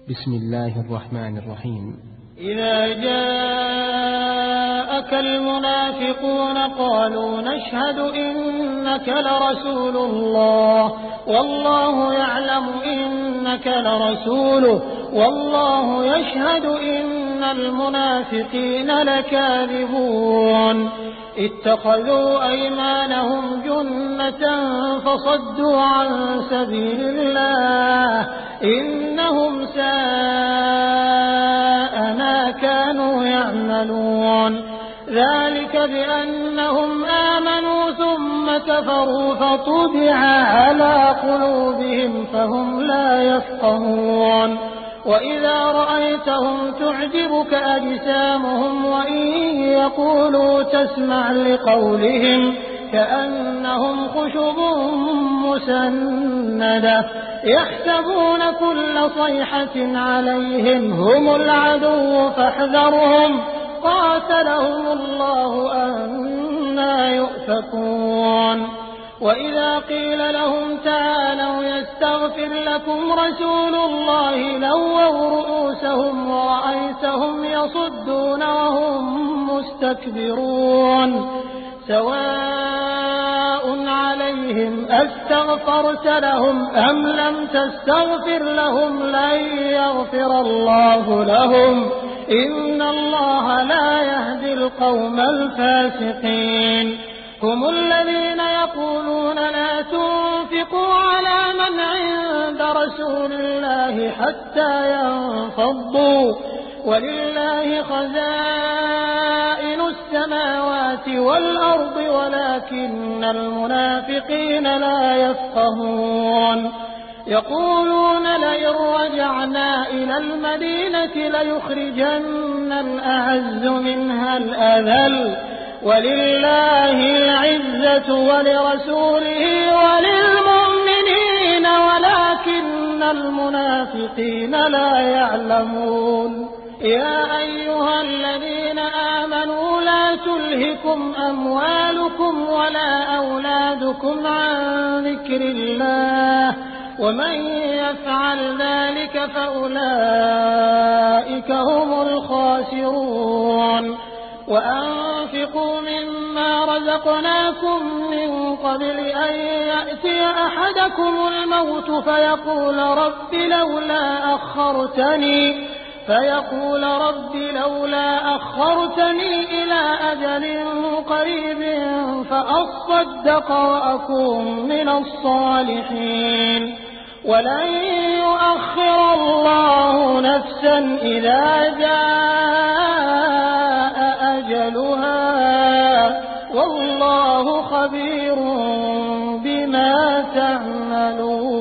بسم الله الرحمن الرحيم. إذا جاءك المنافقون قالوا نشهد إنك لرسول الله والله يعلم إنك لرسوله والله يشهد إن المنافقين لكاذبون اتخذوا أيمانهم جنة فصدوا عن سبيل الله إنهم ساء ما كانوا يعملون ذلك بأنهم آمنوا ثم كفروا فطبع على قلوبهم فهم لا يفقهون وإذا رأيتهم تعجبك أجسامهم وإن يقولوا تسمع لقولهم كأنهم خشب مسندة يحسبون كل صيحة عليهم هم العدو فاحذرهم قاتلهم الله أنى يؤفكون وإذا قيل لهم تعالوا يستغفر لكم رسول الله لووا رؤوسهم ورأيتهم يصدون وهم مستكبرون سواء عليهم أستغفرت لهم أم لم تستغفر لهم لن يغفر الله لهم إن الله لا يهدي القوم الفاسقين هم الذين يقولون لا تنفقوا على من عند رسول الله حتى ينفضوا ولله خزائن السماوات والأرض ولكن المنافقين لا يفقهون يقولون لئن رجعنا إلى المدينة ليخرجن الأعز منها الأذل ولله العزة ولرسوله وللمؤمنين ولكن المنافقين لا يعلمون يا أيها الذين آمنوا لا تلهكم أموالكم ولا أولادكم عن ذكر الله ومن يفعل ذلك فأولئك هم الخاسرون وأنفقوا مما رزقناكم من قبل أن يأتي أحدكم الموت فيقول رب لولا أخرتني إلى أجل قريب فأصدق وأكون من الصالحين ولن يؤخر الله نفسا إذا جاء أجلها والله خبير بما تعملون.